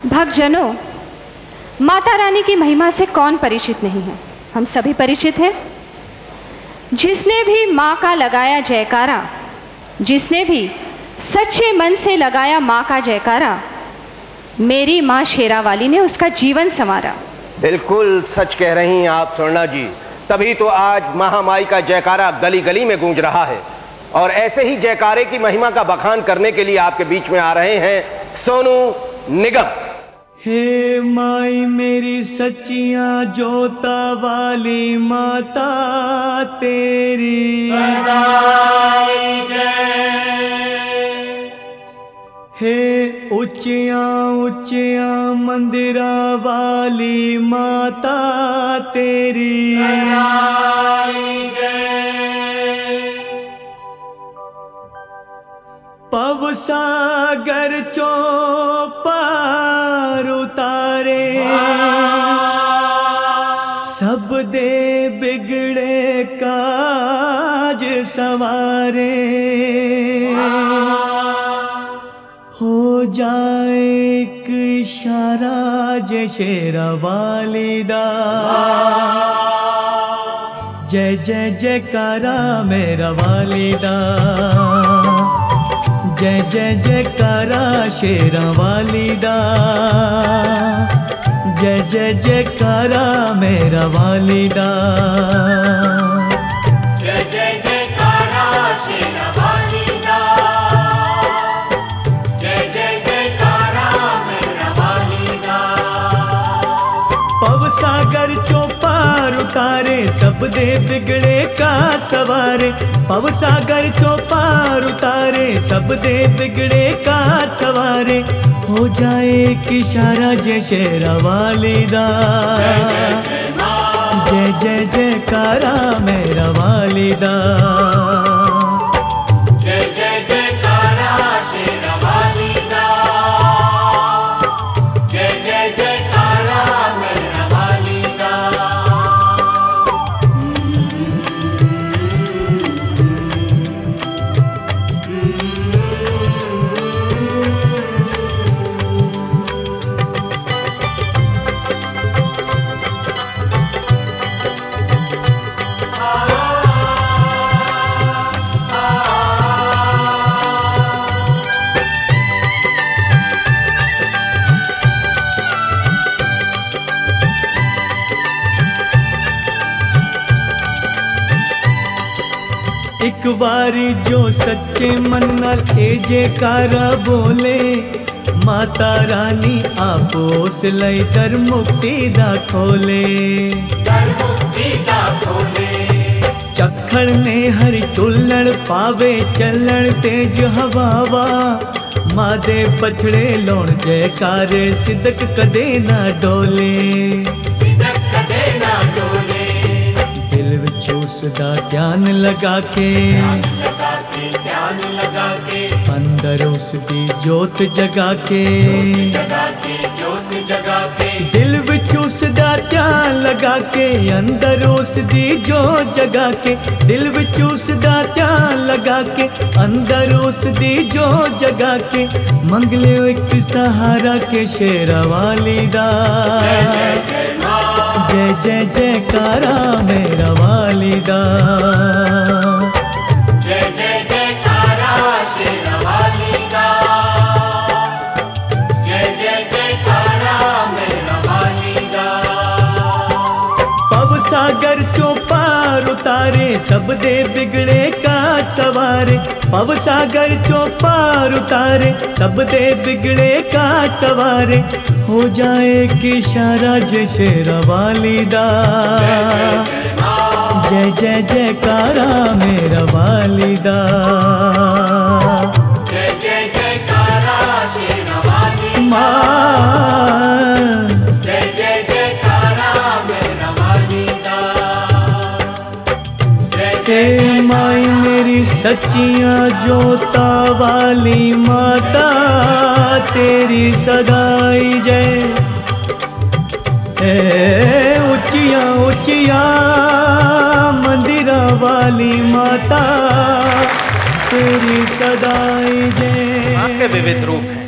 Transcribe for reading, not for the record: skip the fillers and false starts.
भक्तजनों, माता रानी की महिमा से कौन परिचित नहीं है? हम सभी परिचित हैं। जिसने भी माँ का लगाया जयकारा, जिसने भी सच्चे मन से लगाया माँ का जयकारा, मेरी माँ शेरावाली ने उसका जीवन संवारा। बिल्कुल सच कह रही हैं आप स्वर्णा जी, तभी तो आज महामाई का जयकारा गली गली में गूंज रहा है। और ऐसे ही जयकारे की महिमा का बखान करने के लिए आपके बीच में आ रहे हैं सोनू निगम। हे माई मेरी सच्चियां जोता वाली माता तेरी सदाई जय। हे ऊंचियां ऊंचियां मंदिरा वाली माता तेरी सदाई जय। पव सागर चौपार उतारे, सब दे बिगड़े काज सवारे। हो जाए एक इशारा जय शेरावाली दा, जय जय जयकारा मेरा वालिदा। जय जय जयकारा शेरावाली दा, जय जय जयकारा मेरा वालिदा। जय जय जयकारा शेरावाली दा, जय जय जयकारा मेरा वालिदा। पव सागर चौपार उतारे, सब दे बिगड़े का सवारे। पव सागर चौपार उतारे, सब दे बिगड़े का सवारे। हो जाए एक इशारा जय शेरावाली दा, जय जय जयकारा मेरा वालिदा। जय जय जयकारा शेरावाली दा, जय जय जयकारा मेरा वालिदा। एक बारी जो सच्चे मन नाल ए जयकारा बोले, माता रानी आपो उस लई दर मुक्ति दा खोले। दर मुक्ति दा खोले। चखड़ ने हरि चुल्लड़ पावे, चलण तेज हवावा। माँ दे पछड़े लौण जयकारे, सिदक कदे ना डोले। सिदक कदे ना डोले। दिल विच उसदा ध्यान लगा के, ध्यान लगा के, अंदर उसदी जोत जगा के। जगा के, जोत जगा के। दिल विच उसदा ध्यान लगा के, अंदर उसदी जोत जगा के। दिल विच उसदा ध्यान लगा के, अंदर उसदी जोत जगा के। मंग लियो एक सहारा के शेरावाली दा, जय जय जयकारा मेरा वालिदा। जय जय जयकारा शेरावाली दा, जय जय जयकारा मेरा वालिदा। पव सागर चौपार उतारे, सब दे बिगड़े का सवारे। पव सागर चौपार उतारे, सब दे बिगड़े का सवारे। हो जाए एक इशारा जय शेरावाली दा, जय जय जयकारा मेरा वालिदा। जय जय जयकारा शेरावाली माँ, जय जय जयकारा मेरा वालिदा। जय हे माई मेरी सच्चियां जोता वाली माता तेरी सदाई जय। ऊंचिया ऊंचिया मंदिरा वाली माता तेरी सदाई जय। माँ के विविध रूप हैं।